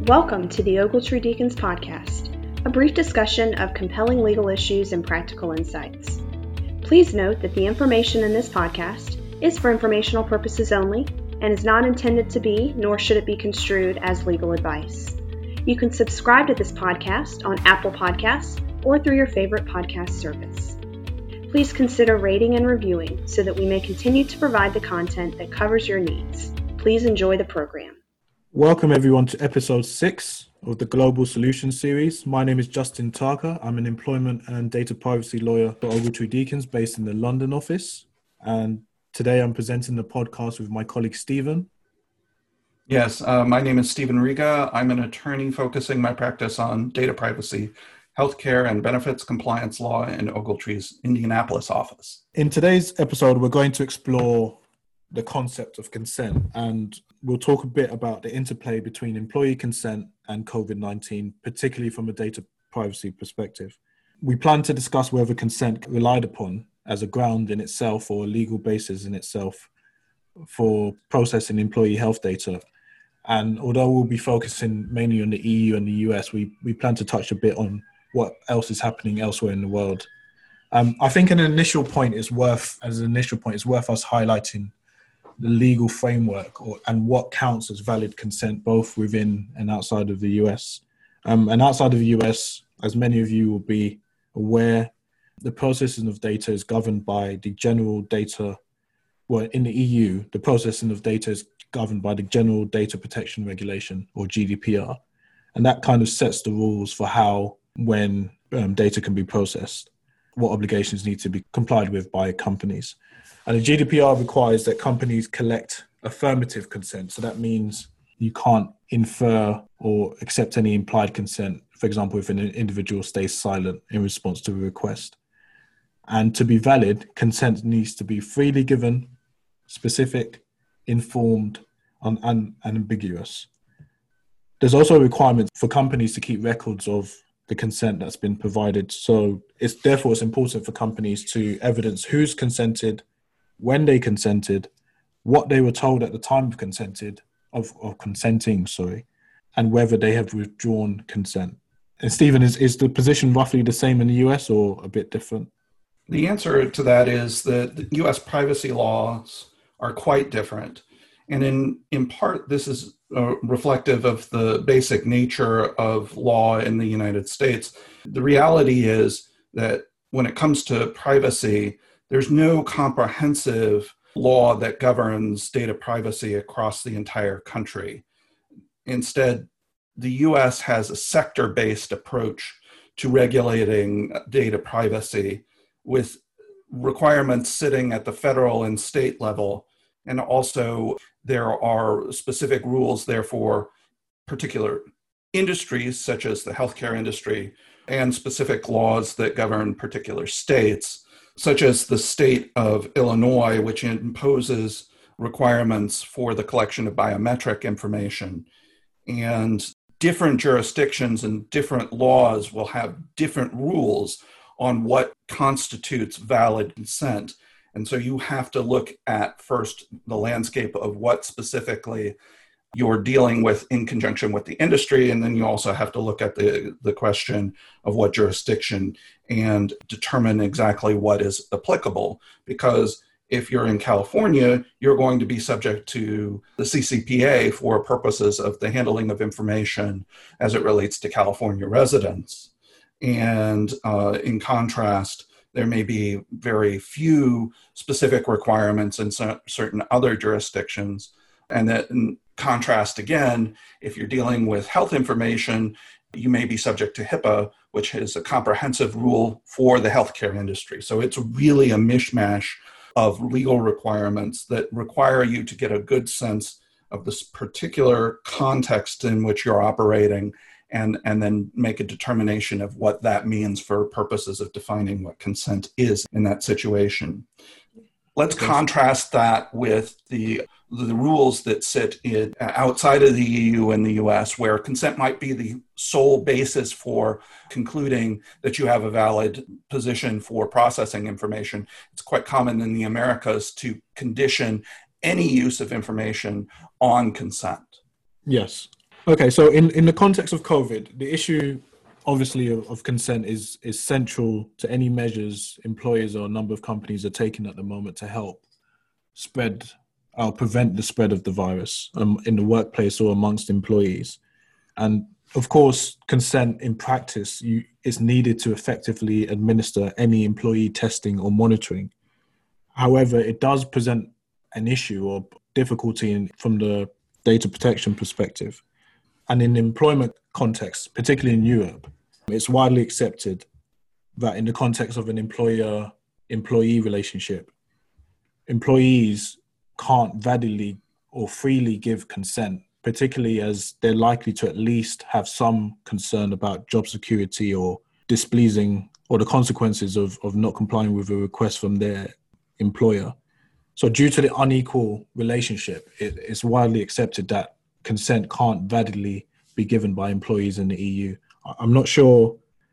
Welcome to the Ogletree Deacons Podcast, a brief discussion of compelling legal issues and practical insights. Please note that the information in this podcast is for informational purposes only and is not intended to be, nor should it be construed as legal advice. You can subscribe to this podcast on Apple Podcasts or through your favorite podcast service. Please consider rating and reviewing so that we may continue to provide the content that covers your needs. Please enjoy the program. Welcome everyone to episode 6 of the Global Solutions series. My name is Justin Tarker. I'm an employment and data privacy lawyer for Ogletree Deacons based in the London office. And today I'm presenting the podcast with my colleague Stephen. Yes, my name is Stephen Riga. I'm an attorney focusing my practice on data privacy, healthcare and benefits compliance law in Ogletree's Indianapolis office. In today's episode, we're going to explore the concept of consent, and we'll talk a bit about the interplay between employee consent and COVID-19, particularly from a data privacy perspective. We plan to discuss whether consent relied upon as a ground in itself or a legal basis in itself for processing employee health data. And although we'll be focusing mainly on the EU and the US, we plan to touch a bit on what else is happening elsewhere in the world. I think an initial point is worth us highlighting the legal framework and what counts as valid consent both within and outside of the US. And outside of the US, as many of you will be aware, the processing of data is governed by the general data. Well, in the EU, the processing of data is governed by the General Data Protection Regulation, or GDPR. And that kind of sets the rules for how, when data can be processed, what obligations need to be complied with by companies. And the GDPR requires that companies collect affirmative consent. So that means you can't infer or accept any implied consent, for example, if an individual stays silent in response to a request. And to be valid, consent needs to be freely given, specific, informed, and unambiguous. There's also a requirement for companies to keep records of the consent that's been provided. So it's important for companies to evidence who's consented, when they consented, what they were told at the time of consenting, and whether they have withdrawn consent. And Stephen, is the position roughly the same in the US or a bit different? The answer to that is that the US privacy laws are quite different. And in part, this is reflective of the basic nature of law in the United States. The reality is that when it comes to privacy, there's no comprehensive law that governs data privacy across the entire country. Instead, the US has a sector-based approach to regulating data privacy with requirements sitting at the federal and state level. And also there are specific rules there for particular industries, such as the healthcare industry, and specific laws that govern particular states, such as the state of Illinois, which imposes requirements for the collection of biometric information. And different jurisdictions and different laws will have different rules on what constitutes valid consent. And so you have to look at first the landscape of what specifically you're dealing with in conjunction with the industry. And then you also have to look at the question of what jurisdiction and determine exactly what is applicable. Because if you're in California, you're going to be subject to the CCPA for purposes of the handling of information as it relates to California residents. And in contrast, there may be very few specific requirements in certain other jurisdictions. And that in contrast, again, if you're dealing with health information, you may be subject to HIPAA, which is a comprehensive rule for the healthcare industry. So it's really a mishmash of legal requirements that require you to get a good sense of this particular context in which you're operating and then make a determination of what that means for purposes of defining what consent is in that situation. Let's contrast that with the rules that sit outside of the EU and the US, where consent might be the sole basis for concluding that you have a valid position for processing information. It's quite common in the Americas to condition any use of information on consent. Yes. Okay, so in the context of COVID, the issue obviously of consent is central to any measures employers or a number of companies are taking at the moment to help spread or prevent the spread of the virus in the workplace or amongst employees. And of course, consent in practice is needed to effectively administer any employee testing or monitoring. However, it does present an issue or difficulty from the data protection perspective. And in the employment context, particularly in Europe, it's widely accepted that in the context of an employer-employee relationship, employees can't validly or freely give consent, particularly as they're likely to at least have some concern about job security or displeasing or the consequences of not complying with a request from their employer. So due to the unequal relationship, it's widely accepted that consent can't validly be given by employees in the EU. I'm not sure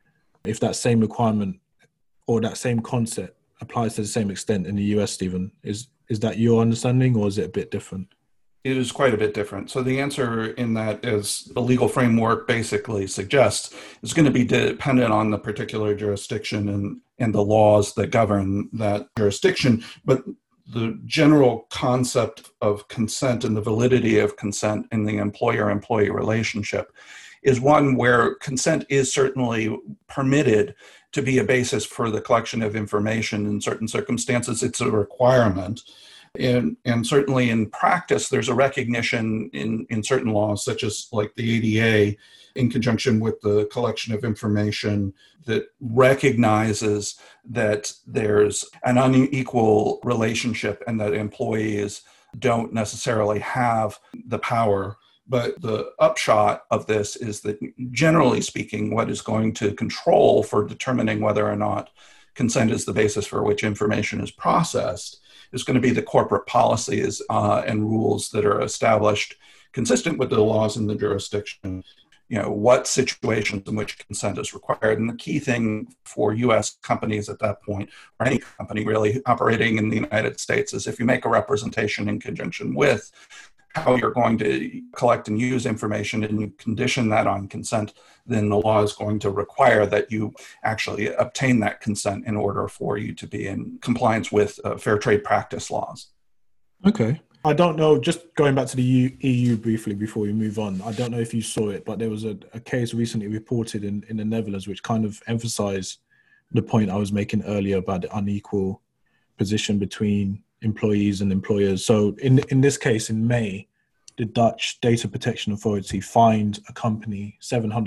if that same requirement or that same concept applies to the same extent in the US, Stephen. Is that your understanding, or is it a bit different? It is quite a bit different. So the answer in that is the legal framework basically suggests is going to be dependent on the particular jurisdiction and the laws that govern that jurisdiction. But the general concept of consent and the validity of consent in the employer-employee relationship is one where consent is certainly permitted to be a basis for the collection of information. In certain circumstances, it's a requirement. And certainly in practice, there's a recognition in certain laws, such as like the ADA, in conjunction with the collection of information, that recognizes that there's an unequal relationship and that employees don't necessarily have the power. But the upshot of this is that, generally speaking, what is going to control for determining whether or not consent is the basis for which information is processed is going to be the corporate policies and rules that are established consistent with the laws in the jurisdiction. You know, what situations in which consent is required. And the key thing for US companies at that point, or any company really operating in the United States, is if you make a representation in conjunction with how you're going to collect and use information and you condition that on consent, then the law is going to require that you actually obtain that consent in order for you to be in compliance with fair trade practice laws. Okay. I don't know, just going back to the EU briefly before we move on, I don't know if you saw it, but there was a case recently reported in the Netherlands which kind of emphasized the point I was making earlier about the unequal position between employees and employers. So in this case, in May, the Dutch Data Protection Authority fined a company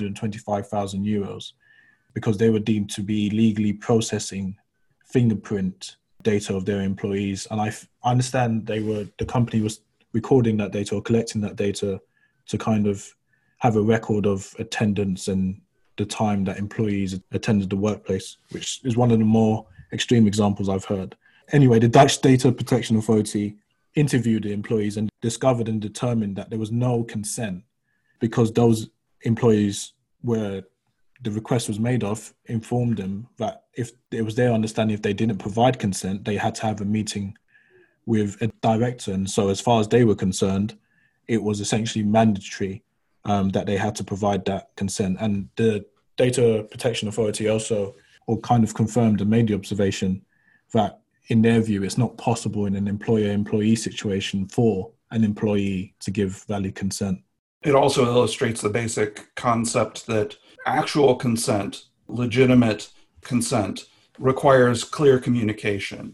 725,000 euros because they were deemed to be legally processing fingerprint data of their employees. And I understand the company was recording that data or collecting that data to kind of have a record of attendance and the time that employees attended the workplace, which is one of the more extreme examples I've heard. Anyway, the Dutch Data Protection Authority interviewed the employees and discovered and determined that there was no consent because those employees where the request was made of informed them that if it was their understanding, if they didn't provide consent, they had to have a meeting with a director. And so as far as they were concerned, it was essentially mandatory that they had to provide that consent. And the Data Protection Authority also kind of confirmed and made the observation that in their view, it's not possible in an employer-employee situation for an employee to give valid consent. It also illustrates the basic concept that actual consent, legitimate consent, requires clear communication.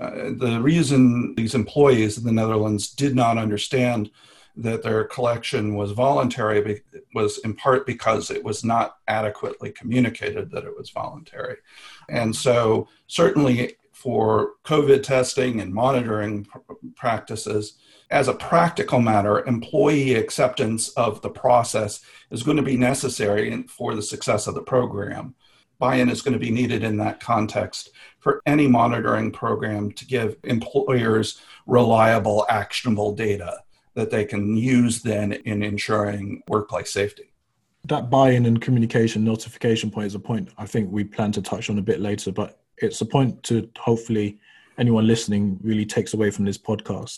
The reason these employees in the Netherlands did not understand that their collection was voluntary was in part because it was not adequately communicated that it was voluntary. And so certainly for COVID testing and monitoring practices, as a practical matter, employee acceptance of the process is going to be necessary for the success of the program. Buy-in is going to be needed in that context for any monitoring program to give employers reliable, actionable data that they can use then in ensuring workplace safety. That buy-in and communication notification point is a point I think we plan to touch on a bit later, but it's a point to hopefully anyone listening really takes away from this podcast.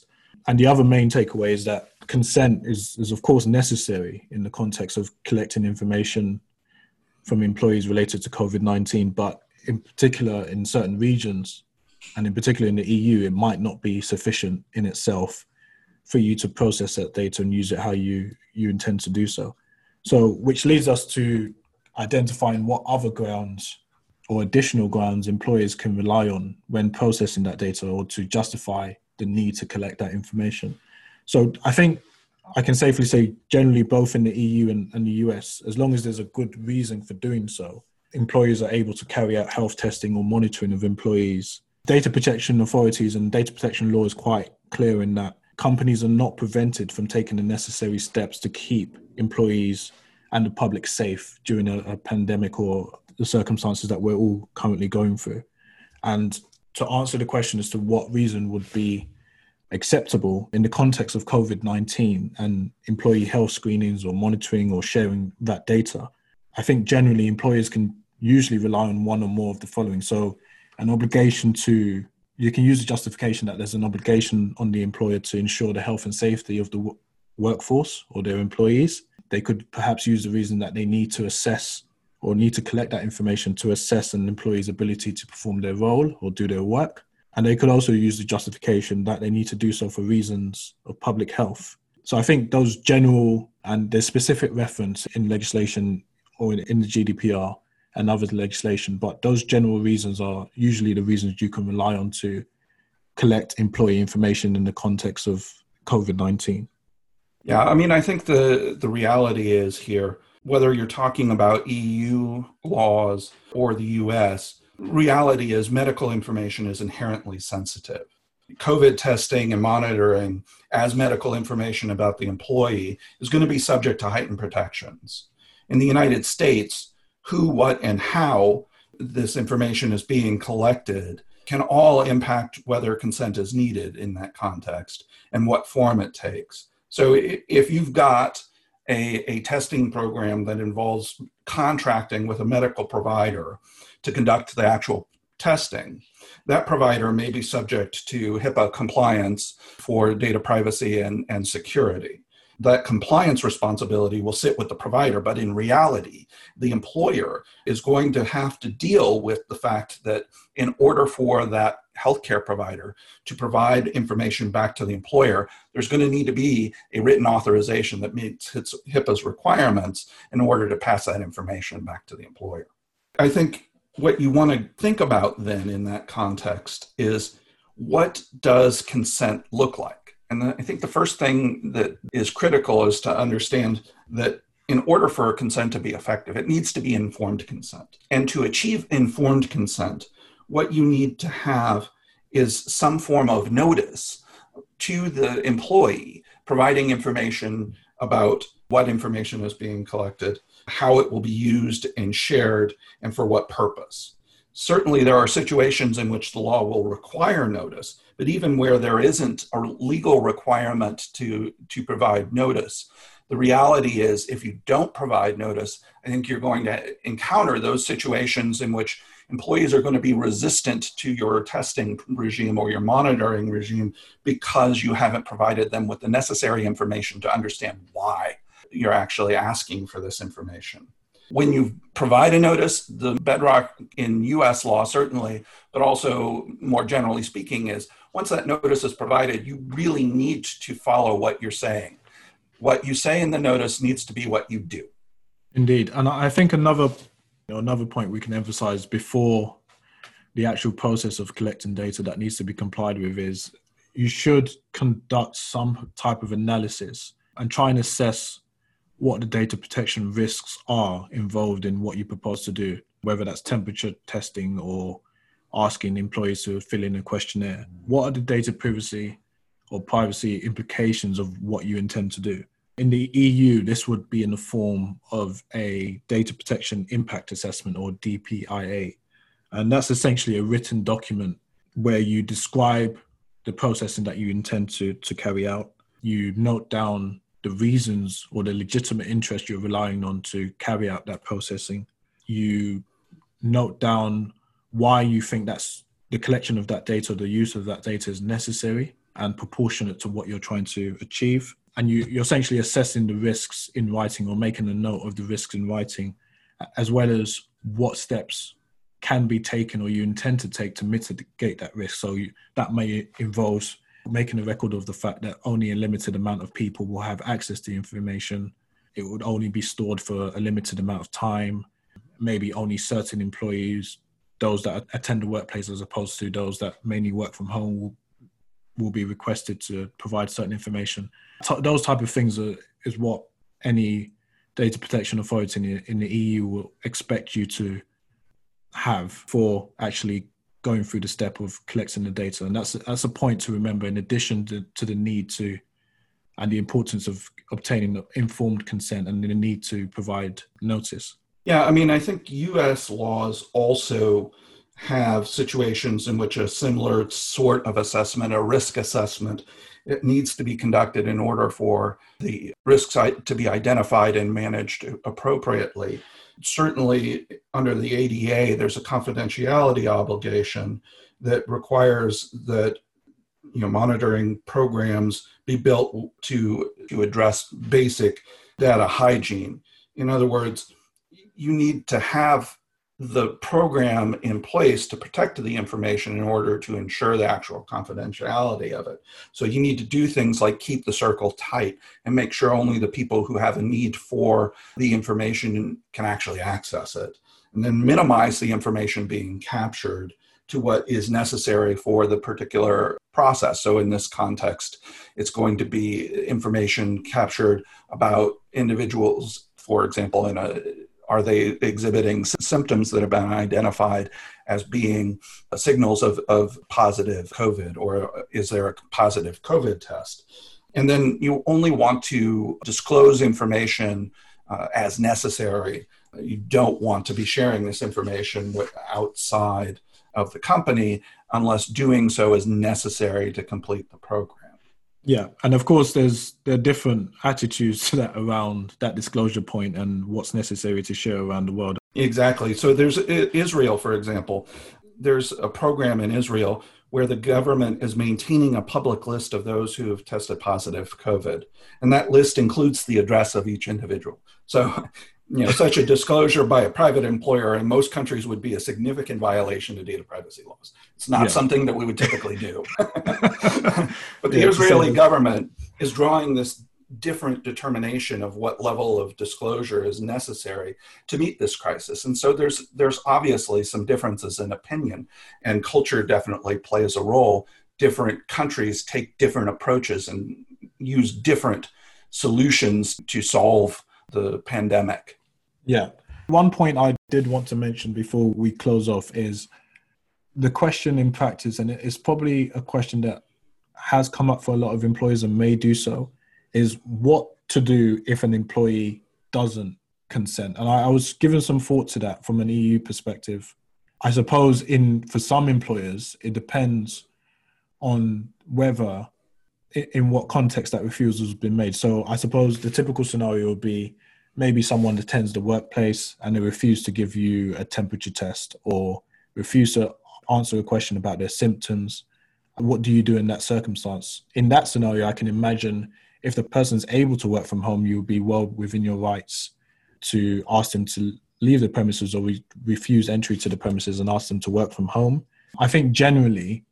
And the other main takeaway is that consent is of course necessary in the context of collecting information from employees related to COVID-19, but in particular in certain regions, and in particular in the EU, it might not be sufficient in itself for you to process that data and use it how you intend to do so. So, which leads us to identifying what other grounds or additional grounds employers can rely on when processing that data or to justify the need to collect that information. So I think I can safely say generally both in the EU and the US, as long as there's a good reason for doing so, employers are able to carry out health testing or monitoring of employees. Data protection authorities and data protection law is quite clear in that companies are not prevented from taking the necessary steps to keep employees and the public safe during a pandemic or the circumstances that we're all currently going through. And to answer the question as to what reason would be acceptable in the context of COVID-19 and employee health screenings or monitoring or sharing that data, I think generally employers can usually rely on one or more of the following. So an obligation to, you can use the justification that there's an obligation on the employer to ensure the health and safety of the workforce or their employees. They could perhaps use the reason that they need to assess or need to collect that information to assess an employee's ability to perform their role or do their work. And they could also use the justification that they need to do so for reasons of public health. So I think those general, and there's specific reference in legislation or in the GDPR and other legislation, but those general reasons are usually the reasons you can rely on to collect employee information in the context of COVID-19. Yeah, I mean, I think the reality is here, whether you're talking about EU laws or the US, reality is medical information is inherently sensitive. COVID testing and monitoring as medical information about the employee is going to be subject to heightened protections. In the United States, who, what, and how this information is being collected can all impact whether consent is needed in that context and what form it takes. So if you've got a testing program that involves contracting with a medical provider to conduct the actual testing, that provider may be subject to HIPAA compliance for data privacy and security. That compliance responsibility will sit with the provider, but in reality, the employer is going to have to deal with the fact that in order for that healthcare provider to provide information back to the employer, there's going to need to be a written authorization that meets HIPAA's requirements in order to pass that information back to the employer. I think what you want to think about then in that context is, what does consent look like? And I think the first thing that is critical is to understand that in order for a consent to be effective, it needs to be informed consent. And to achieve informed consent, what you need to have is some form of notice to the employee, providing information about what information is being collected, how it will be used and shared, and for what purpose. Certainly, there are situations in which the law will require notice, but even where there isn't a legal requirement to provide notice, the reality is if you don't provide notice, I think you're going to encounter those situations in which employees are going to be resistant to your testing regime or your monitoring regime because you haven't provided them with the necessary information to understand why you're actually asking for this information. When you provide a notice, the bedrock in US law certainly, but also more generally speaking, is once that notice is provided, you really need to follow what you're saying. What you say in the notice needs to be what you do. Indeed. And I think another point we can emphasize before the actual process of collecting data that needs to be complied with is you should conduct some type of analysis and try and assess what the data protection risks are involved in what you propose to do, whether that's temperature testing or asking employees to fill in a questionnaire. What are the data privacy or privacy implications of what you intend to do? In the EU, this would be in the form of a data protection impact assessment, or DPIA. And that's essentially a written document where you describe the processing that you intend to carry out. You note down the reasons or the legitimate interest you're relying on to carry out that processing. You note down why you think that's the collection of that data or the use of that data is necessary. and proportionate to what you're trying to achieve. And you're essentially assessing the risks in writing or making a note of the risks in writing, as well as what steps can be taken or you intend to take to mitigate that risk. So that may involve making a record of the fact that only a limited amount of people will have access to information. It would only be stored for a limited amount of time. Maybe only certain employees, those that attend the workplace as opposed to those that mainly work from home, will be requested to provide certain information. Those type of things is what any data protection authority in the EU will expect you to have for actually going through the step of collecting the data. And that's a point to remember, in addition to the need to and the importance of obtaining informed consent and the need to provide notice. Yeah, I mean, I think US laws also have situations in which a similar sort of assessment, a risk assessment, it needs to be conducted in order for the risks to be identified and managed appropriately. Certainly, under the ADA, there's a confidentiality obligation that requires that monitoring programs be built to address basic data hygiene. In other words, you need to have the program in place to protect the information in order to ensure the actual confidentiality of it. So you need to do things like keep the circle tight and make sure only the people who have a need for the information can actually access it, and then minimize the information being captured to what is necessary for the particular process. So in this context, it's going to be information captured about individuals, for example, are they exhibiting symptoms that have been identified as being signals of positive COVID, or is there a positive COVID test? And then you only want to disclose information as necessary. You don't want to be sharing this information outside of the company unless doing so is necessary to complete the program. Yeah, and of course, there are different attitudes to that around that disclosure point and what's necessary to share around the world. Exactly. So there's Israel, for example. There's a program in Israel where the government is maintaining a public list of those who have tested positive for COVID. And that list includes the address of each individual. So, such a disclosure by a private employer in most countries would be a significant violation of data privacy laws. It's not something that we would typically do. But the Israeli government is drawing this different determination of what level of disclosure is necessary to meet this crisis. And so there's obviously some differences in opinion, and culture definitely plays a role. Different countries take different approaches and use different solutions to solve the pandemic. Yeah. One point I did want to mention before we close off is the question in practice, and it's probably a question that has come up for a lot of employers and may do so, is what to do if an employee doesn't consent. And I was given some thought to that from an EU perspective. I suppose for some employers, it depends on whether, in what context that refusal has been made. So I suppose the typical scenario would be maybe someone attends the workplace and they refuse to give you a temperature test or refuse to answer a question about their symptoms. What do you do in that circumstance? In that scenario, I can imagine if the person's able to work from home, you'll be well within your rights to ask them to leave the premises or refuse entry to the premises and ask them to work from home. I think generally,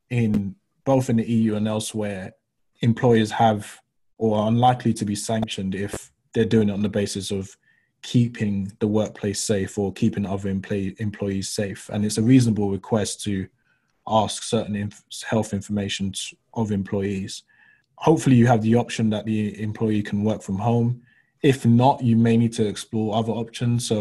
both in the EU and elsewhere, employers have or are unlikely to be sanctioned if they're doing it on the basis of keeping the workplace safe or keeping other employees safe. And it's a reasonable request to ask certain health information of employees. Hopefully you have the option that the employee can work from home. If not, you may need to explore other options.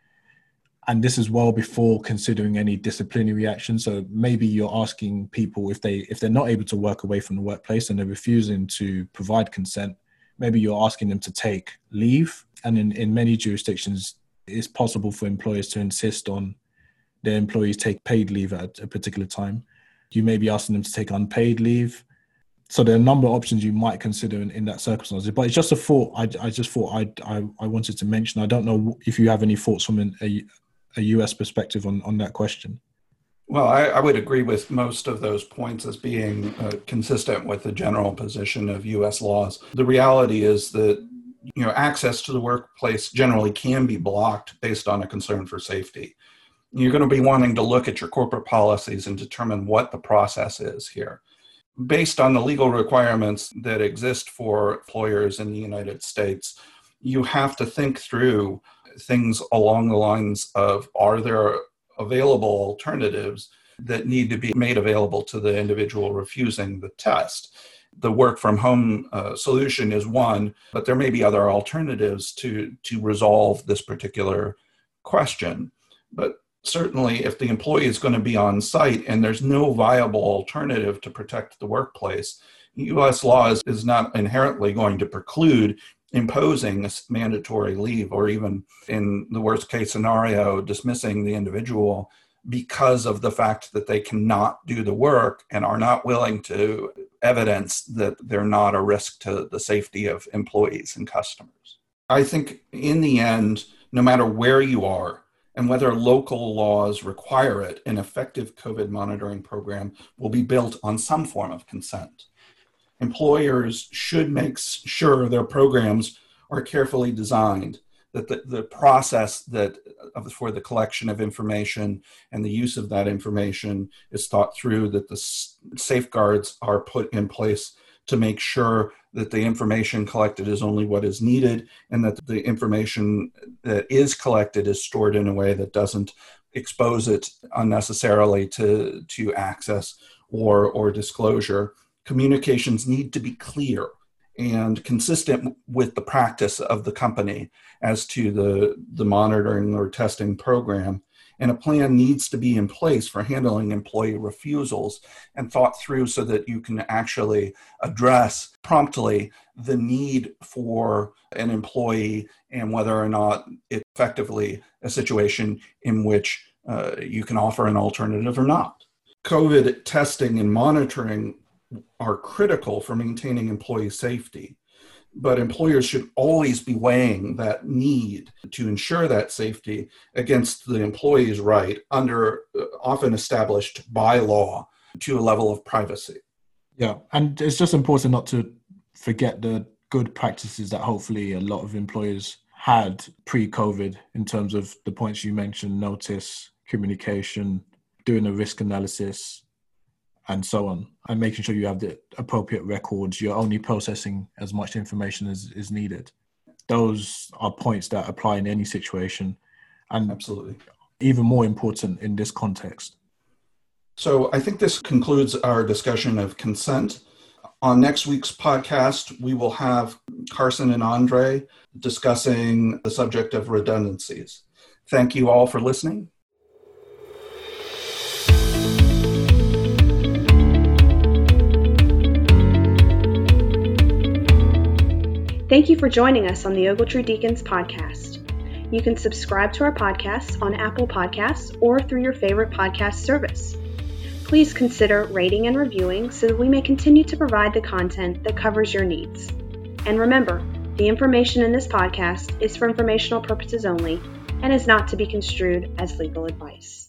And this is well before considering any disciplinary action. So maybe you're asking people if they're not able to work away from the workplace and they're refusing to provide consent, maybe you're asking them to take leave. And in many jurisdictions, it's possible for employers to insist on their employees take paid leave at a particular time. You may be asking them to take unpaid leave. So there are a number of options you might consider in that circumstance. But it's just a thought. I just thought I wanted to mention. I don't know if you have any thoughts from a US perspective on that question. Well, I would agree with most of those points as being consistent with the general position of U.S. laws. The reality is that access to the workplace generally can be blocked based on a concern for safety. You're going to be wanting to look at your corporate policies and determine what the process is here. Based on the legal requirements that exist for employers in the United States, you have to think through things along the lines of, are there available alternatives that need to be made available to the individual refusing the test? The work from home solution is one, but there may be other alternatives to resolve this particular question. But certainly, if the employee is going to be on site and there's no viable alternative to protect the workplace, U.S. law is not inherently going to preclude imposing a mandatory leave, or even in the worst case scenario, dismissing the individual because of the fact that they cannot do the work and are not willing to evidence that they're not a risk to the safety of employees and customers. I think in the end, no matter where you are and whether local laws require it, an effective COVID monitoring program will be built on some form of consent. Employers should make sure their programs are carefully designed, that the process for the collection of information and the use of that information is thought through, that the safeguards are put in place to make sure that the information collected is only what is needed, and that the information that is collected is stored in a way that doesn't expose it unnecessarily to access or disclosure. Communications need to be clear and consistent with the practice of the company as to the monitoring or testing program. And a plan needs to be in place for handling employee refusals and thought through so that you can actually address promptly the need for an employee and whether or not it's effectively a situation in which you can offer an alternative or not. COVID testing and monitoring are critical for maintaining employee safety, but employers should always be weighing that need to ensure that safety against the employee's right under often established by law to a level of privacy. Yeah, and it's just important not to forget the good practices that hopefully a lot of employers had pre-COVID in terms of the points you mentioned: notice, communication, doing a risk analysis, and so on, and making sure you have the appropriate records. You're only processing as much information as is needed. Those are points that apply in any situation, and absolutely even more important in this context. So I think this concludes our discussion of consent. On next week's podcast, we will have Carson and Andre discussing the subject of redundancies. Thank you all for listening. Thank you for joining us on the Ogletree Deacons podcast. You can subscribe to our podcasts on Apple Podcasts or through your favorite podcast service. Please consider rating and reviewing so that we may continue to provide the content that covers your needs. And remember, the information in this podcast is for informational purposes only and is not to be construed as legal advice.